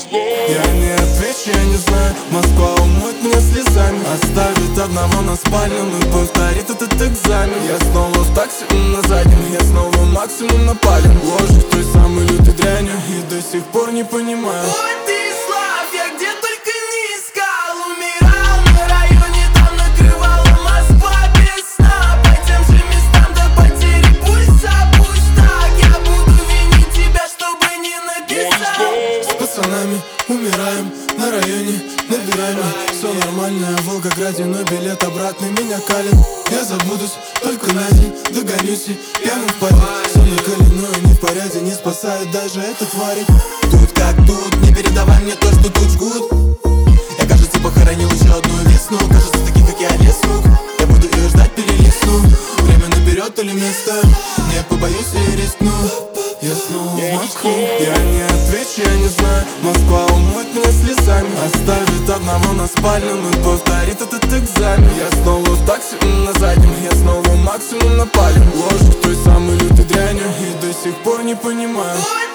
Я не отвечу, я не знаю. Москва умоет меня слезами, оставит одного на спальню и повторит этот экзамен. Я снова в такси на заднем, я снова максимум напален. Ложусь той самой лютой дрянью и до сих пор не понимаю. Владислав, я где только не искал. Умирал на районе, там накрывала Москва без сна. По тем же местам до потери пульса. Пусть так, я буду винить тебя, чтобы не написать. С пацанами умираем на районе, набираем. Все нормально, в Волгограде, но билет обратный меня калит. Я забудусь только на день, догонюсь и пьяным в паре. Все на колену и не в порядке, не спасает даже эта тварь. Тут как тут, не передавай мне то, что тут жгут. Я, кажется, похоронил еще одну весну. Кажется, таких как я не смог. Я буду ее ждать, перелистну. Время наперед или место, не побоюсь и рискну. Я снова в Москву. Я не отвечу, я не знаю. Москва умоет меня слезами, оставит одного на спальню и повторит этот экзамен. Я снова в такси на заднем, я снова максимум напален. Ложусь той самой лютой дрянью и до сих пор не понимаю.